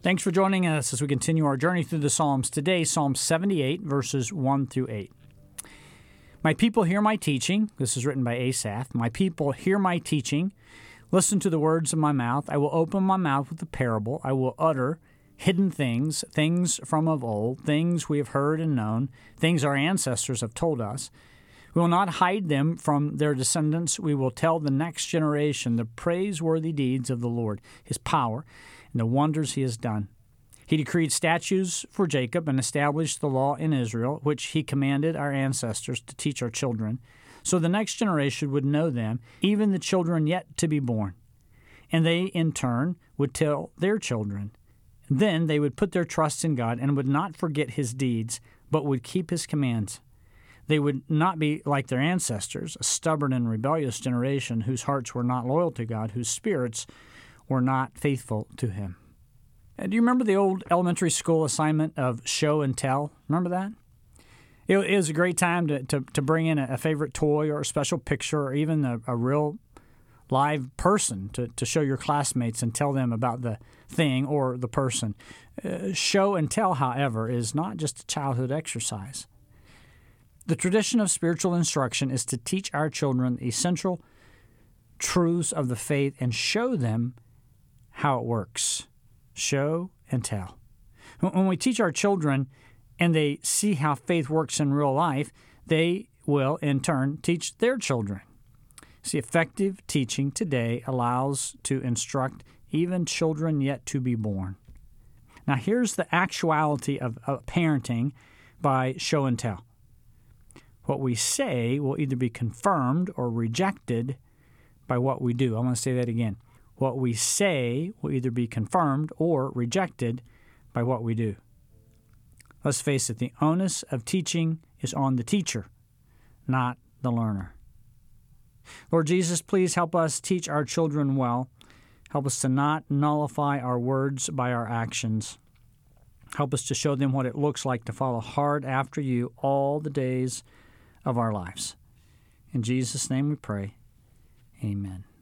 Thanks for joining us as we continue our journey through the Psalms. Today, Psalm 78, verses 1 through 8. My people hear my teaching. This is written by Asaph. My people hear my teaching. Listen to the words of my mouth. I will open my mouth with a parable. I will utter hidden things, things from of old, things we have heard and known, things our ancestors have told us. We will not hide them from their descendants. We will tell the next generation the praiseworthy deeds of the Lord, His power, and the wonders He has done. He decreed statutes for Jacob and established the law in Israel, which He commanded our ancestors to teach our children, so the next generation would know them, even the children yet to be born. And they, in turn, would tell their children. Then they would put their trust in God and would not forget His deeds, but would keep His commands. They would not be like their ancestors, a stubborn and rebellious generation whose hearts were not loyal to God, whose spirits were not faithful to Him. Do you remember the old elementary school assignment of show and tell? Remember that? It was a great time to bring in a favorite toy or a special picture or even a real live person to show your classmates and tell them about the thing or the person. Show and tell, however, is not just a childhood exercise. The tradition of spiritual instruction is to teach our children the essential truths of the faith and show them how it works. Show and tell. When we teach our children and they see how faith works in real life, they will, in turn, teach their children. See, effective teaching today allows to instruct even children yet to be born. Now, here's the actuality of parenting by show and tell. What we say will either be confirmed or rejected by what we do. I'm going to say that again. What we say will either be confirmed or rejected by what we do. Let's face it, the onus of teaching is on the teacher, not the learner. Lord Jesus, please help us teach our children well. Help us to not nullify our words by our actions. Help us to show them what it looks like to follow hard after you all the days of our lives. In Jesus' name we pray. Amen.